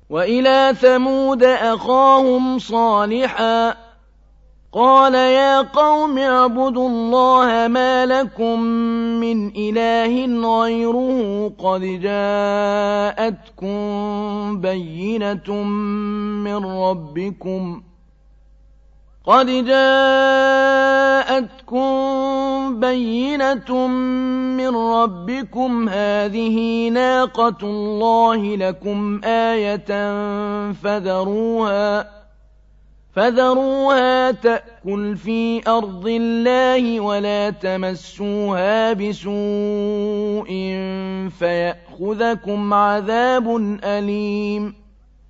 وإلى ثمود أخاهم صالحا قال يا قوم اعبدوا الله ما لكم من إله غيره قد جاءتكم بينة من ربكم هذه ناقة الله لكم آية فذروها تأكل في أرض الله ولا تمسوها بسوء فيأخذكم عذاب أليم